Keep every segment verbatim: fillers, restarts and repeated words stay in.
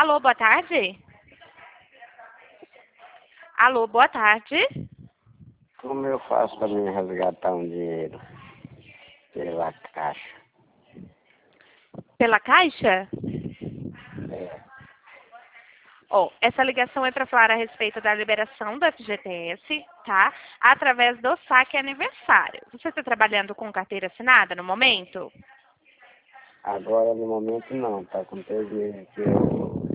Alô, boa tarde? Alô, boa tarde? Como eu faço para me resgatar um dinheiro pela caixa? Pela Caixa? É, Ó, essa ligação é para falar a respeito da liberação do F G T S, tá? Através do saque aniversário. Você está trabalhando com carteira assinada no momento? agora no momento não, tá com três meses que eu...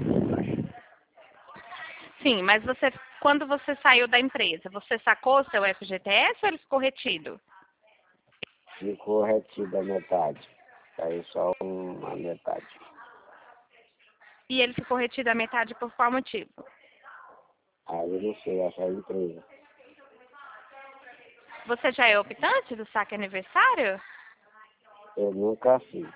Sim, mas você, quando você saiu da empresa, você sacou seu F G T S ou ele ficou retido? Ficou retido a metade. Saiu só uma metade. E ele ficou retido a metade por qual motivo? Aí eu não sei, essa é a empresa. Você já é optante do saque aniversário? Eu nunca fiz.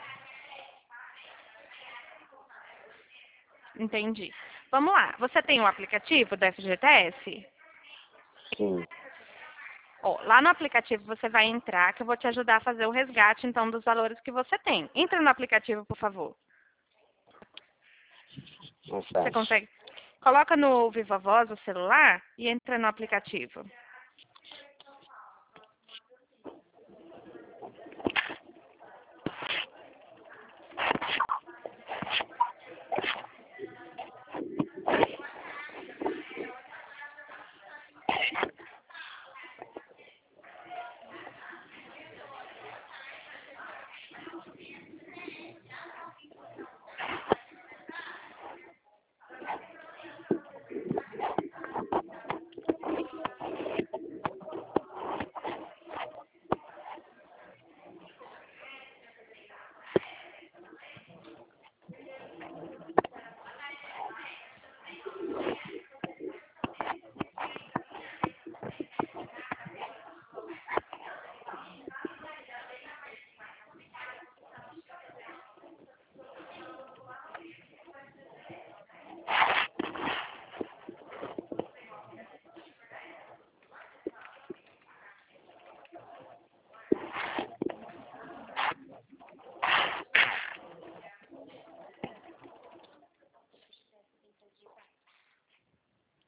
Entendi. Vamos lá. Você tem o aplicativo do F G T S? Sim, Ó, lá no aplicativo você vai entrar, que eu vou te ajudar a fazer o resgate, então, dos valores que você tem. Entra no aplicativo, por favor. não Você faz. consegue? Coloca no Viva Voz o celular e entra no aplicativo.